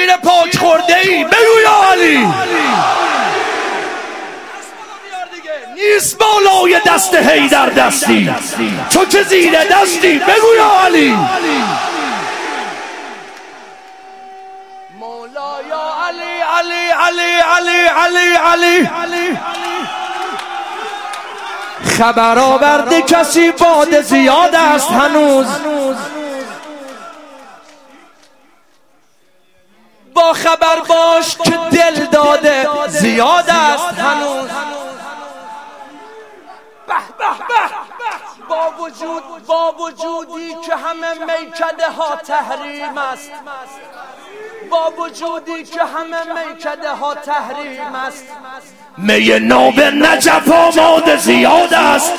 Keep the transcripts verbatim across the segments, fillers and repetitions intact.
شیر پاک خورده ای بگو یا علی. نیست بالای دست حیدر دستی، تو که زیر دستی بگو یا علی. مولا یا علی علی علی علی علی علی. خبر آورده کسی باد زیاد است هنوز، با خبر باش که دل داده زیاد است هنوز. به به به با وجود با وجودی که همه میکده ها تحریم است، با وجودی که همه میکده ها تحریم است، می ناب نجف آماده زیاد است.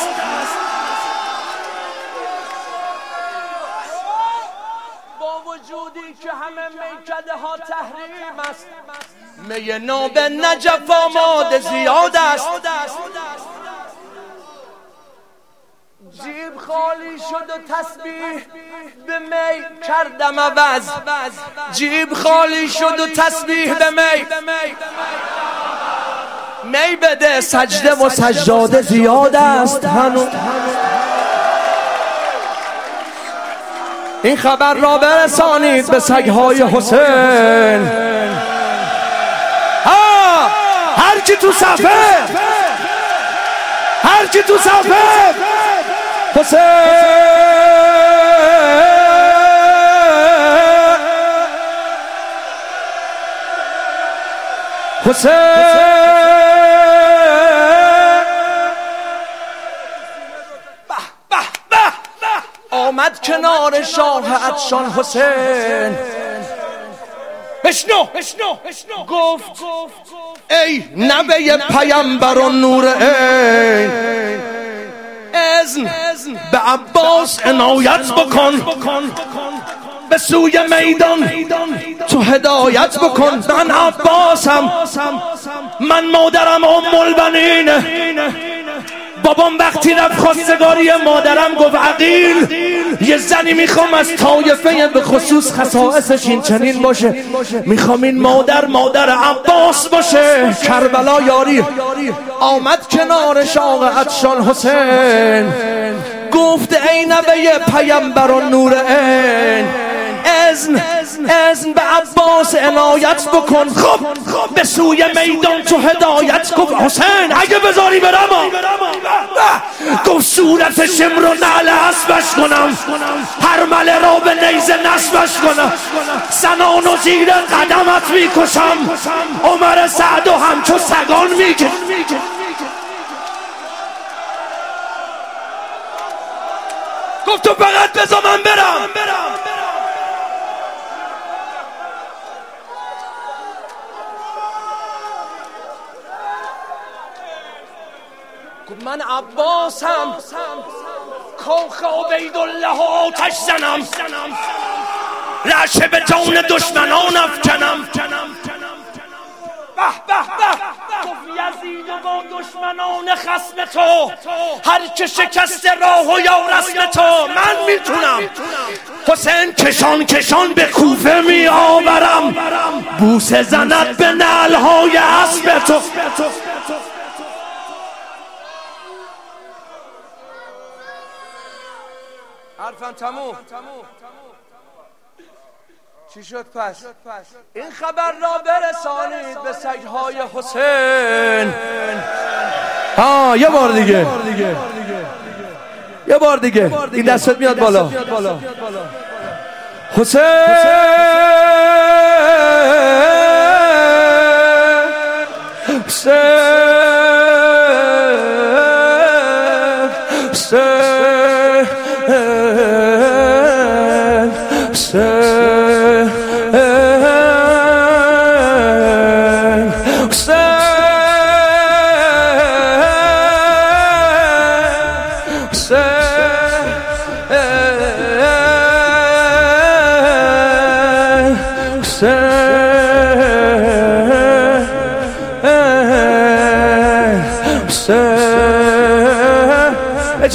با وجودی که همه میکده ها تحریم است، می ناب نجف آماده زیاد است. جیب خالی شد و تسبیح به می کردم عوض، جیب خالی شد و تسبیح به می می بده سجده و سجاده زیاد است هنوز. این خبر را برسانید به سگهای حسین. ها هر کی تو صفه، هر کی تو صفه حسین حسین. آمد کنار شاه عطشان حسین، بشنو گفت ای نبی پیامبر و نور عین، اذن به عباس عنایت بکن، به سوی میدان تو هدایت بکن. من عباسم، من مادرم ام البنین. بابام وقتی رفت خواستگاری مادرم گفت عقیل یه زنی میخوام از طایفه به خصوص خصائصش این چنین باشه، میخوام این مادر مادر عباس باشه. کربلا یاری. آمد کنار شاه عطشان حسین، گفت ای نبی پیامبر و نور عین، اذن اذن به عباس عنایت بکن، خب به سوی میدان تو هدایت کن. حسین اگه بذاری برم، گفت صورت شمر و نعل اسبش کنم، هرمله را به نیزه نصبش کنم، سنان و زیر قدمت میکشم، عمر سعد و همچو سگان میکشم. گفت تو فقط بذار من برم. من عباسم، کاخ عبیدالله آتش زنم، رعشه به جان دشمنان افکنم. به به به گفت یزید و با دشمنان خصم تو، هر که شکست راه و یا رسم تو من میتونم. حسین کشان کشان به کوفه می آورم، بوسه زند به نعلهای اسب تو. حرفم تموم. چی شد پس؟ این خبر را برسانید به سگهای حسین. ها یه بار دیگه، یه بار دیگه این دستت میاد بالا. حسین حسین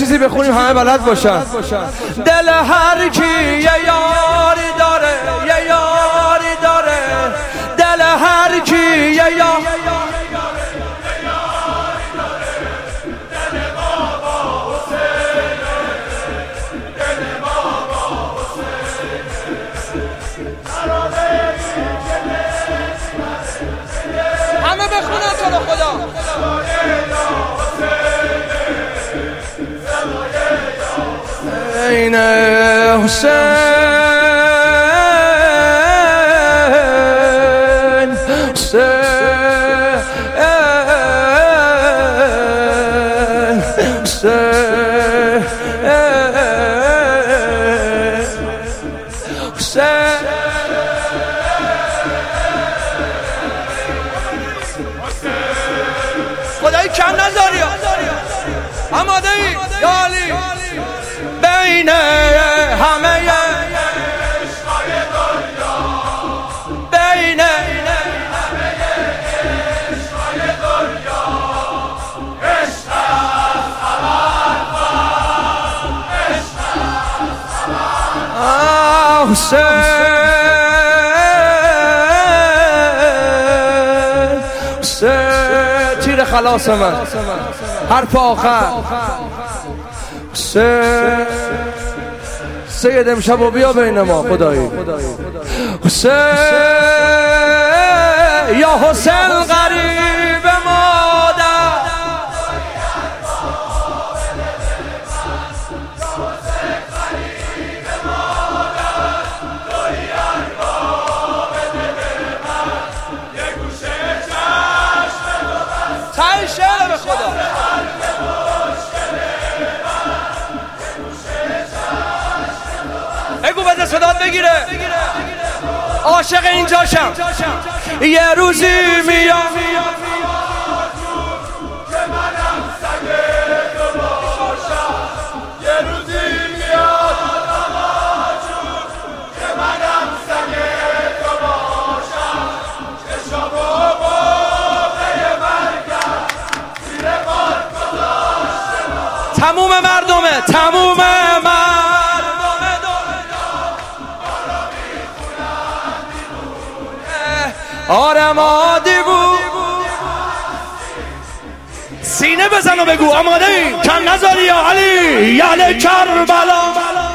چیزی بخونیم همه بلد باشن. دل هر کی یه یاری داره، یه یاری داره، دل هر کی یه یاری همه بخونن تو رو خدا. این حسین خدایی کم نذاری. آماده ای یا علی؟ بین همه عشقای دنیا، بین همه عشقای دنیا، عشق از خبر کن، عشق از خبر. حسین حسین تیر خلاص من، حرف آخر. حسین سید امشب و بیا بین ما خدایی. حسین یا حسین غریب مادر، تای شعر به خدا. بگو بده صدات بگیره. عاشق اینجاشم. یه روزی میام که منم سگ تو باشم، یه روزی میاد که منم سگ تو باشم، چشم و موقع مرگم زیر بار گذاشته. تموم مردمه، تموم مردمه آره ما دیوونه. سینه بزن و بگو آماده ای؟ کم نذاری یا علی؟ یعنی کربلا.